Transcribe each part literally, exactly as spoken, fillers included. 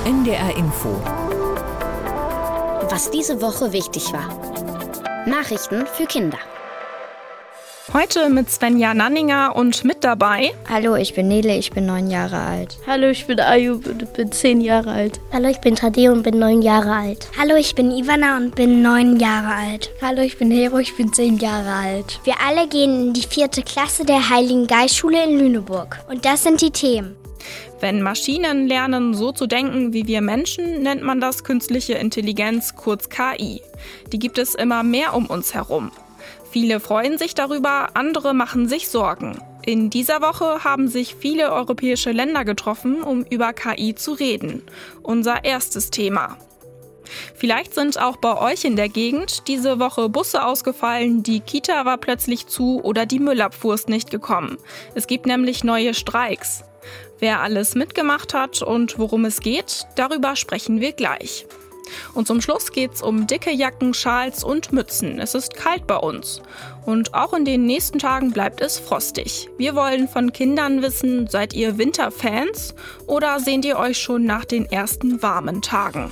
N D R Info. Was diese Woche wichtig war. Nachrichten für Kinder. Heute mit Svenja Nanninger und mit dabei. Hallo, ich bin Nele, ich bin neun Jahre alt. Hallo, ich bin Ayub und bin zehn Jahre alt. Hallo, ich bin Tadeo und bin neun Jahre alt. Hallo, ich bin Ivana und bin neun Jahre alt. Hallo, ich bin Hero, ich bin zehn Jahre alt. Wir alle gehen in die vierte Klasse der Heiligen Geistschule in Lüneburg. Und das sind die Themen. Wenn Maschinen lernen, so zu denken wie wir Menschen, nennt man das künstliche Intelligenz, kurz K I. Die gibt es immer mehr um uns herum. Viele freuen sich darüber, andere machen sich Sorgen. In dieser Woche haben sich viele europäische Länder getroffen, um über K I zu reden. Unser erstes Thema. Vielleicht sind auch bei euch in der Gegend diese Woche Busse ausgefallen, die Kita war plötzlich zu oder die Müllabfuhr ist nicht gekommen. Es gibt nämlich neue Streiks. Wer alles mitgemacht hat und worum es geht, darüber sprechen wir gleich. Und zum Schluss geht's um dicke Jacken, Schals und Mützen. Es ist kalt bei uns. Und auch in den nächsten Tagen bleibt es frostig. Wir wollen von Kindern wissen, seid ihr Winterfans oder sehnt ihr euch schon nach den ersten warmen Tagen?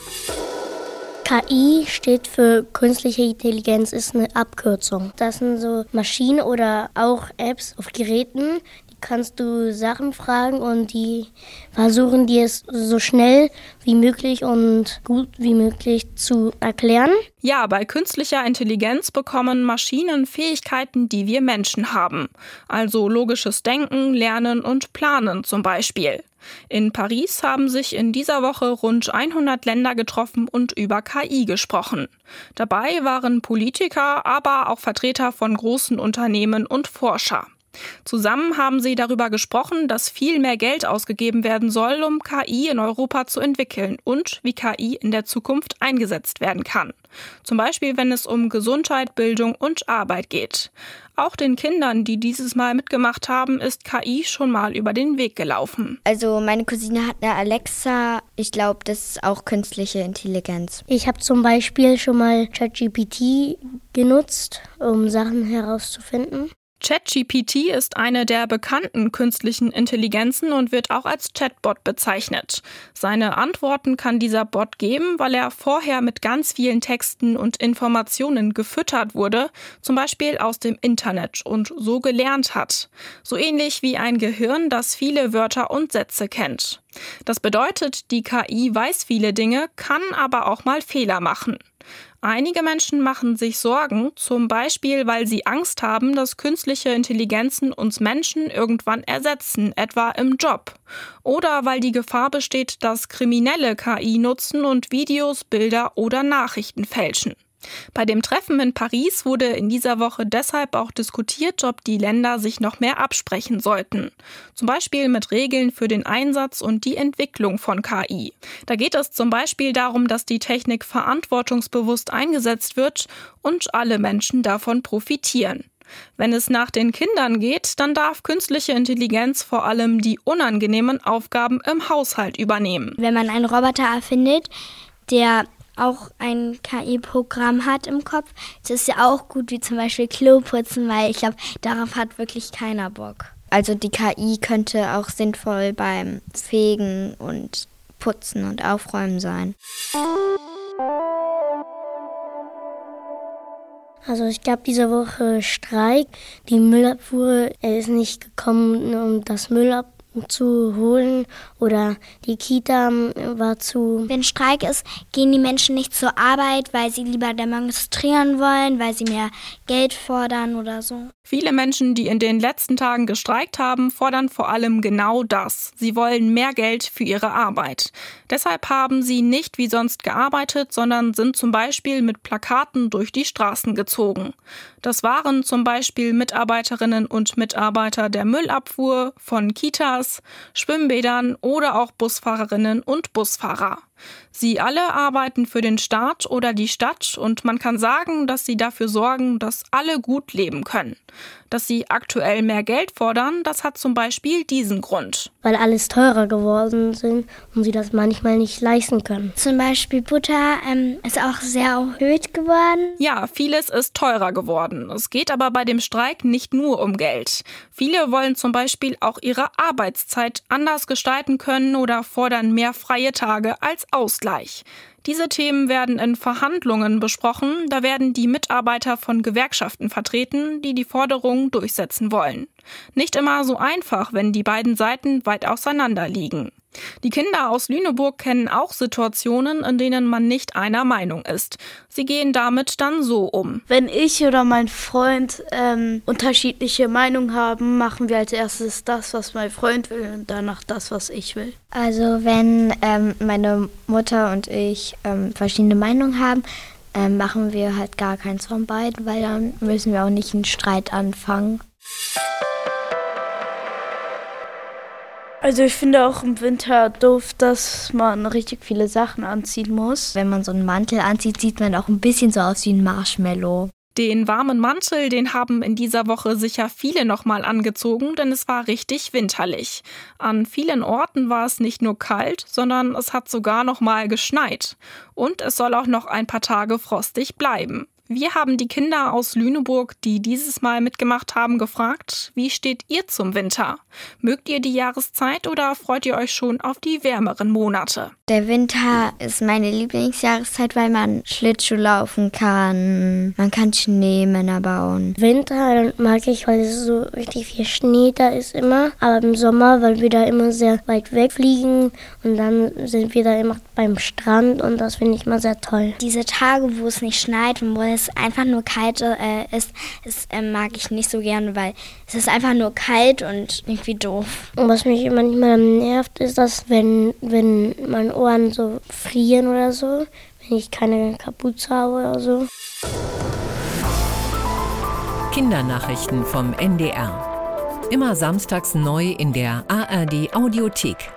K I steht für künstliche Intelligenz, ist eine Abkürzung. Das sind so Maschinen oder auch Apps auf Geräten, die kannst du Sachen fragen und die versuchen dir es so schnell wie möglich und gut wie möglich zu erklären. Ja, bei künstlicher Intelligenz bekommen Maschinen Fähigkeiten, die wir Menschen haben. Also logisches Denken, Lernen und Planen zum Beispiel. In Paris haben sich in dieser Woche rund hundert Länder getroffen und über K I gesprochen. Dabei waren Politiker, aber auch Vertreter von großen Unternehmen und Forscher. Zusammen haben sie darüber gesprochen, dass viel mehr Geld ausgegeben werden soll, um K I in Europa zu entwickeln und wie K I in der Zukunft eingesetzt werden kann. Zum Beispiel, wenn es um Gesundheit, Bildung und Arbeit geht. Auch den Kindern, die dieses Mal mitgemacht haben, ist K I schon mal über den Weg gelaufen. Also meine Cousine hat eine Alexa. Ich glaube, das ist auch künstliche Intelligenz. Ich habe zum Beispiel schon mal ChatGPT genutzt, um Sachen herauszufinden. ChatGPT ist eine der bekannten künstlichen Intelligenzen und wird auch als Chatbot bezeichnet. Seine Antworten kann dieser Bot geben, weil er vorher mit ganz vielen Texten und Informationen gefüttert wurde, zum Beispiel aus dem Internet und so gelernt hat. So ähnlich wie ein Gehirn, das viele Wörter und Sätze kennt. Das bedeutet, die K I weiß viele Dinge, kann aber auch mal Fehler machen. Einige Menschen machen sich Sorgen, zum Beispiel, weil sie Angst haben, dass künstliche Intelligenzen uns Menschen irgendwann ersetzen, etwa im Job. Oder weil die Gefahr besteht, dass Kriminelle K I nutzen und Videos, Bilder oder Nachrichten fälschen. Bei dem Treffen in Paris wurde in dieser Woche deshalb auch diskutiert, ob die Länder sich noch mehr absprechen sollten. Zum Beispiel mit Regeln für den Einsatz und die Entwicklung von K I. Da geht es zum Beispiel darum, dass die Technik verantwortungsbewusst eingesetzt wird und alle Menschen davon profitieren. Wenn es nach den Kindern geht, dann darf künstliche Intelligenz vor allem die unangenehmen Aufgaben im Haushalt übernehmen. Wenn man einen Roboter erfindet, der auch ein K I-Programm hat im Kopf, das ist ja auch gut, wie zum Beispiel Klo putzen, weil ich glaube, darauf hat wirklich keiner Bock. Also die K I könnte auch sinnvoll beim Fegen und Putzen und Aufräumen sein. Also es gab diese Woche Streik. Die Müllabfuhr ist nicht gekommen, um das Müll ab zu holen oder die Kita war zu. Wenn Streik ist, gehen die Menschen nicht zur Arbeit, weil sie lieber demonstrieren wollen, weil sie mehr Geld fordern oder so. Viele Menschen, die in den letzten Tagen gestreikt haben, fordern vor allem genau das. Sie wollen mehr Geld für ihre Arbeit. Deshalb haben sie nicht wie sonst gearbeitet, sondern sind zum Beispiel mit Plakaten durch die Straßen gezogen. Das waren zum Beispiel Mitarbeiterinnen und Mitarbeiter der Müllabfuhr, von Kitas, Schwimmbädern oder auch Busfahrerinnen und Busfahrer. Sie alle arbeiten für den Staat oder die Stadt und man kann sagen, dass sie dafür sorgen, dass alle gut leben können. Dass sie aktuell mehr Geld fordern, das hat zum Beispiel diesen Grund. Weil alles teurer geworden sind und sie das manchmal nicht leisten können. Zum Beispiel Butter ähm, ist auch sehr erhöht geworden. Ja, vieles ist teurer geworden. Es geht aber bei dem Streik nicht nur um Geld. Viele wollen zum Beispiel auch ihre Arbeitszeit anders gestalten können oder fordern mehr freie Tage als als Ausgleich. Diese Themen werden in Verhandlungen besprochen. Da werden die Mitarbeiter von Gewerkschaften vertreten, die die Forderungen durchsetzen wollen. Nicht immer so einfach, wenn die beiden Seiten weit auseinander liegen. Die Kinder aus Lüneburg kennen auch Situationen, in denen man nicht einer Meinung ist. Sie gehen damit dann so um. Wenn ich oder mein Freund ähm, unterschiedliche Meinungen haben, machen wir als erstes das, was mein Freund will und danach das, was ich will. Also wenn ähm, meine Mutter und ich ähm, verschiedene Meinungen haben, ähm, machen wir halt gar keins von beiden, weil dann müssen wir auch nicht einen Streit anfangen. Also ich finde auch im Winter doof, dass man richtig viele Sachen anziehen muss. Wenn man so einen Mantel anzieht, sieht man auch ein bisschen so aus wie ein Marshmallow. Den warmen Mantel, den haben in dieser Woche sicher viele nochmal angezogen, denn es war richtig winterlich. An vielen Orten war es nicht nur kalt, sondern es hat sogar nochmal geschneit. Und es soll auch noch ein paar Tage frostig bleiben. Wir haben die Kinder aus Lüneburg, die dieses Mal mitgemacht haben, gefragt, wie steht ihr zum Winter? Mögt ihr die Jahreszeit oder freut ihr euch schon auf die wärmeren Monate? Der Winter ist meine Lieblingsjahreszeit, weil man Schlittschuh laufen kann, man kann Schneemänner bauen. Winter mag ich, weil es so richtig viel Schnee da ist immer. Aber im Sommer, weil wir da immer sehr weit wegfliegen und dann sind wir da immer beim Strand und das finde ich immer sehr toll. Diese Tage, wo es nicht schneit und wo es einfach nur kalt äh, ist, das äh, mag ich nicht so gerne, weil es ist einfach nur kalt und irgendwie doof. Und was mich manchmal nervt, ist, dass wenn, wenn meine Ohren so frieren oder so, wenn ich keine Kapuze habe oder so. Kindernachrichten vom N D R. Immer samstags neu in der A R D Audiothek.